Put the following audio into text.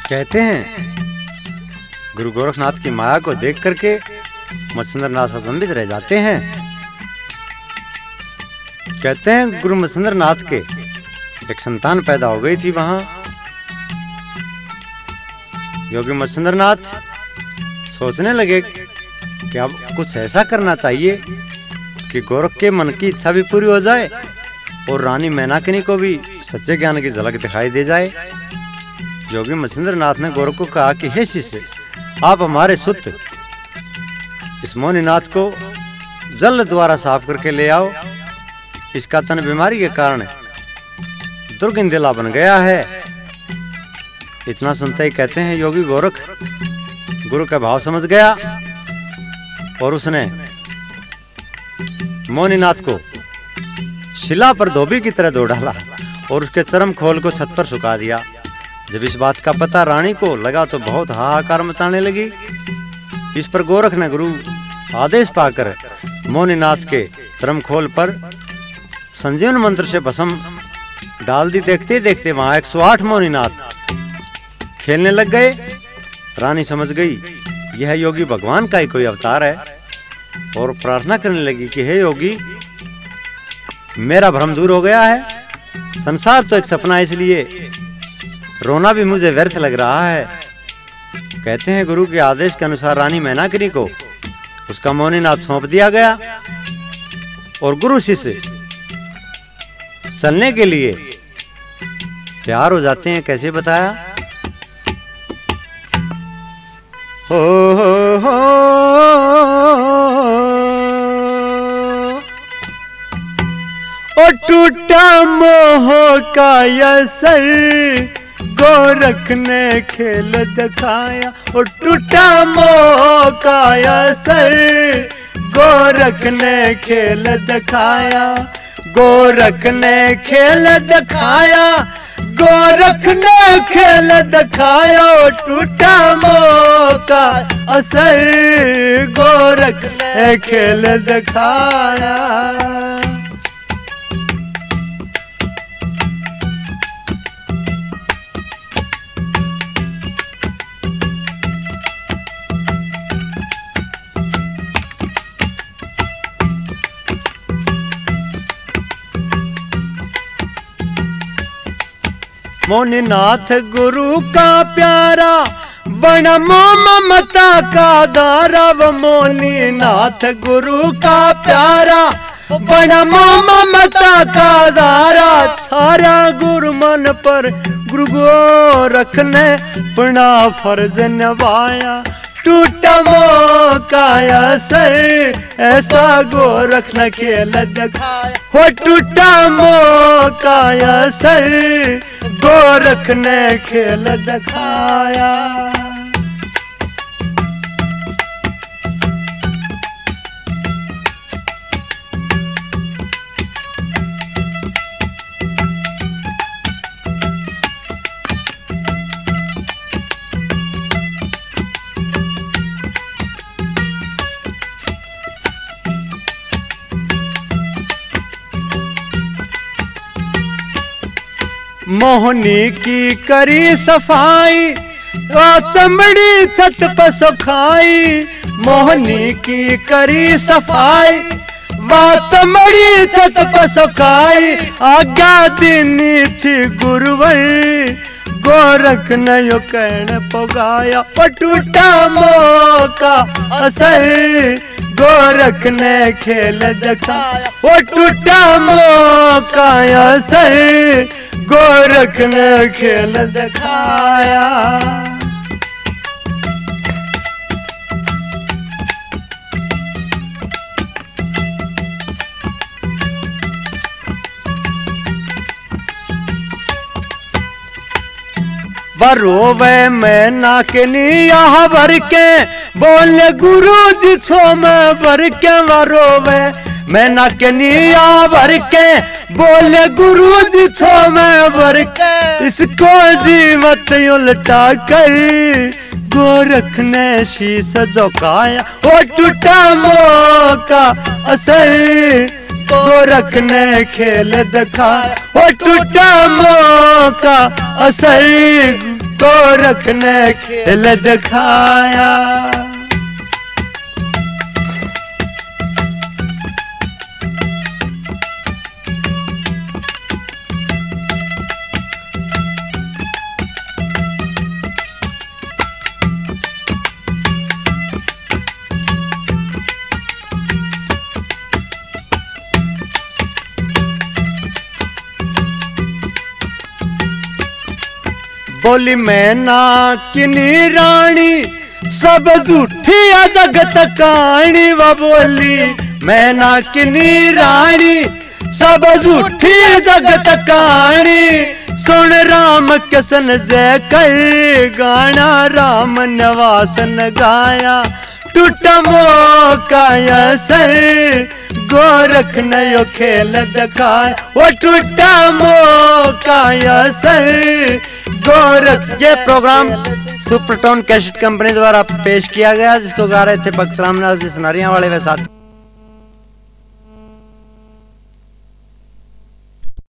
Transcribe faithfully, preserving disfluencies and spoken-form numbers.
कहते हैं गुरु गोरखनाथ की माया को देख करके मत्स्येंद्रनाथ अचंभित रह जाते हैं। कहते हैं गुरु मत्स्येंद्रनाथ के एक संतान पैदा हो गई थी। वहां योगी मत्स्येंद्रनाथ सोचने लगे कि अब कुछ ऐसा करना चाहिए कि गोरख के मन की इच्छा भी पूरी हो जाए और रानी मैनाकिनी को भी सच्चे ज्ञान की झलक दिखाई दे जाए। योगी मत्स्येंद्रनाथ ने गोरख को कहा कि हे शिष्य, आप हमारे सुत इस मोनीनाथ को जल द्वारा साफ करके ले आओ। इसका तन बीमारी के कारण दुर्गंधिला बन गया है। इतना सुनते ही कहते हैं योगी गोरख गुरु का भाव समझ गया और उसने मोनीनाथ को शिला पर धोबी की तरह धो डाला और उसके चरम खोल को छत पर सुखा दिया। जब इस बात का पता रानी को लगा तो बहुत हाहाकार मचाने लगी। इस पर गोरख ने गुरु आदेश पाकर मोनीनाथ के चरम खोल पर संजीवन मंत्र से भस्म डाल दी। देखते देखते वहां एक सौ आठ मोनीनाथ खेलने लग गए। रानी समझ गई यह योगी भगवान का ही कोई अवतार है और प्रार्थना करने लगी कि हे योगी, मेरा भ्रम दूर हो गया है। संसार तो एक सपना है, इसलिए रोना भी मुझे व्यर्थ लग रहा है। कहते हैं गुरु के आदेश के अनुसार रानी मैनाकिनी को उसका मोनीनाथ सौंप दिया गया और गुरु शिष्य चलने के लिए तैयार हो जाते हैं। कैसे बताया? हो हो हो ओ टूटा मोह का असर गोरख ने खेल दिखाया। ओ टूटा मोह का असर गोरख ने खेल दिखाया। गोरख ने खेल दिखाया। गोरख ने खेल दिखाया। ओ टूटा मोह का असर गोरख ने खेल दिखाया। मोनीनाथ गुरु का प्यारा बड़ा ममता का दारा। वो मोनीनाथ गुरु का प्यारा बड़ा ममता का दारा। सारा गुरु मन पर गुरु गोरख ने अपना फर्ज निभाया। टूटा मोह का असर ऐसा गोरख ने खेल दिखाया। हो टूटा मोह का असर गोरख ने खेल दिखाया। मोहनी की करी सफाई चमड़ी छत पर सुखाई। मोहनी की करी सफाई वा चमड़ी छत पर सुखाई। आज्ञा देनी थी गुरुवर गोरख ने यो कहने पगाया। और टूटा मोह का असर गोरख ने खेल दिखाया। वो टूटा मोह का असर गोरख ने खेल दिखाया। बरोवे मैं नाकनी यहाँ भर के बोले गुरु जी छो मैं भर के। बरोवे मैं नाकनी यहाँ भर के बोले गुरु जी छो मैं भर के। इसको जीवत उल्टा कर गोरख ने शीश झुकाया। वो टूटा मोह का असर गोरख ने खेल दिखाया। वो टूटा मोह का असर गोरख ने खेल दिखाया। बोली मैना किनी रानी सब झूठी जगत कहानी। व बोली मैना किनी रानी सब झूठी जगत कहानी। सुन राम किसन जय कर गाना राम नवासन गाया। टूटा मौका सर गोरख नयो खेल दिखाया। वो टूटा मौका सर गोरख। ये प्रोग्राम सुपरटोन कैसेट कंपनी द्वारा पेश किया गया, जिसको गा रहे थे बख्तराम नाज़ सनारियां वाले व साथ।